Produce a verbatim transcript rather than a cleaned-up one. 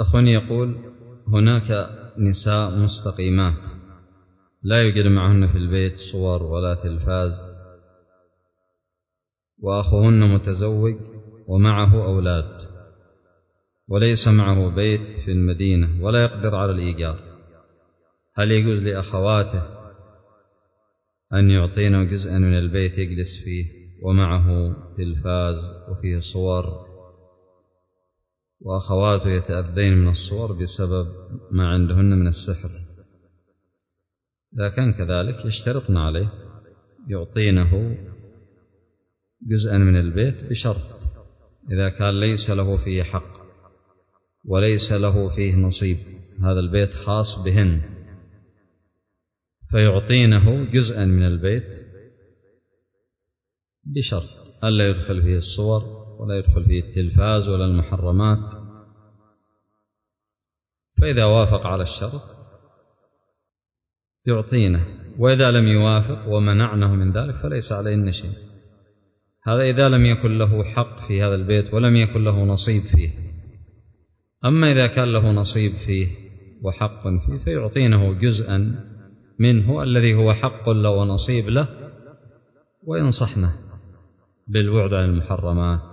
أخواني يقول: هناك نساء مستقيمات لا يوجد معهن في البيت صور ولا تلفاز، وأخوهن متزوج ومعه أولاد وليس معه بيت في المدينة ولا يقدر على الإيجار، هل يجوز لأخواته أن يعطينه جزءا من البيت يجلس فيه ومعه تلفاز وفيه صور، وأخواته يتأذين من الصور بسبب ما عندهن من السحر؟ إذا كان كذلك يشترطن عليه يعطينه جزءا من البيت بشرط: إذا كان ليس له فيه حق وليس له فيه نصيب، هذا البيت خاص بهن، فيعطينه جزءا من البيت بشرط ألا يدخل فيه الصور ولا يدخل فيه التلفاز ولا المحرمات. فإذا وافق على الشرط يعطينه، وإذا لم يوافق ومنعنه من ذلك فليس عليهن شيء. هذا إذا لم يكن له حق في هذا البيت ولم يكن له نصيب فيه. أما إذا كان له نصيب فيه وحق فيه فيعطينه جزءا منه الذي هو حق له ونصيب له، وينصحنه بالبعد عن المحرمات